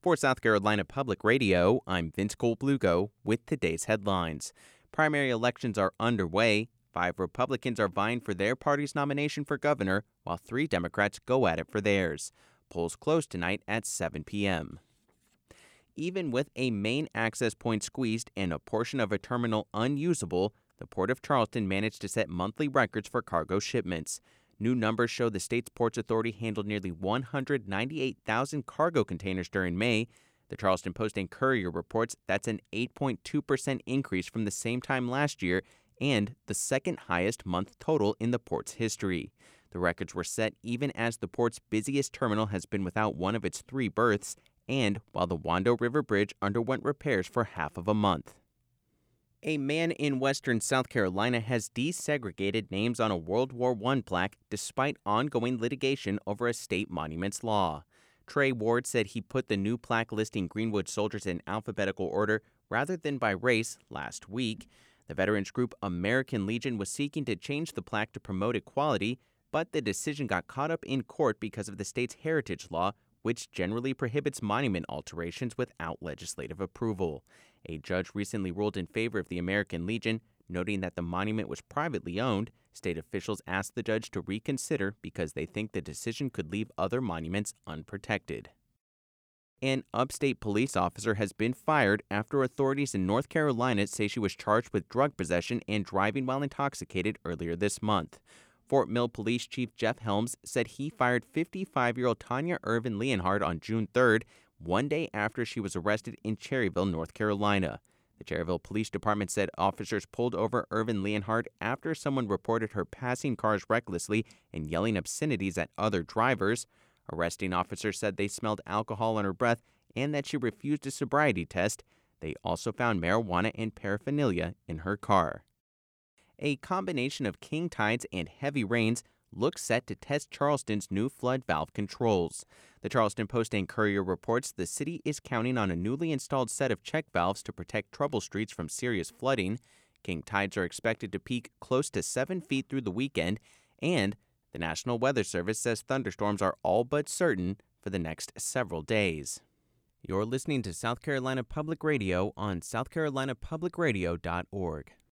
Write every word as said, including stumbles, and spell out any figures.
For South Carolina Public Radio, I'm Vince Colblugo with today's headlines. Primary elections are underway. Five Republicans are vying for their party's nomination for governor, while three Democrats go at it for theirs. Polls close tonight at seven p.m. Even with a main access point squeezed and a portion of a terminal unusable, the Port of Charleston managed to set monthly records for cargo shipments. New numbers show the state's Ports Authority handled nearly one hundred ninety-eight thousand cargo containers during May. The Charleston Post and Courier reports that's an eight point two percent increase from the same time last year and the second highest month total in the port's history. The records were set even as the port's busiest terminal has been without one of its three berths and while the Wando River Bridge underwent repairs for half of a month. A man in western South Carolina has desegregated names on a World War One plaque despite ongoing litigation over a state monuments law. Trey Ward said he put the new plaque listing Greenwood soldiers in alphabetical order rather than by race last week. The veterans group American Legion was seeking to change the plaque to promote equality, but the decision got caught up in court because of the state's heritage law, which generally prohibits monument alterations without legislative approval. A judge recently ruled in favor of the American Legion, noting that the monument was privately owned. State officials asked the judge to reconsider because they think the decision could leave other monuments unprotected. An upstate police officer has been fired after authorities in North Carolina say she was charged with drug possession and driving while intoxicated earlier this month. Fort Mill Police Chief Jeff Helms said he fired fifty-five-year-old Tanya Irvin Leonhard on June third, one day after she was arrested in Cherryville, North Carolina. The Cherryville Police Department said officers pulled over Irvin Leonhard after someone reported her passing cars recklessly and yelling obscenities at other drivers. Arresting officers said they smelled alcohol on her breath and that she refused a sobriety test. They also found marijuana and paraphernalia in her car. A combination of king tides and heavy rains looks set to test Charleston's new flood valve controls. The Charleston Post and Courier reports the city is counting on a newly installed set of check valves to protect trouble streets from serious flooding. King tides are expected to peak close to seven feet through the weekend, and the National Weather Service says thunderstorms are all but certain for the next several days. You're listening to South Carolina Public Radio on south carolina public radio dot org.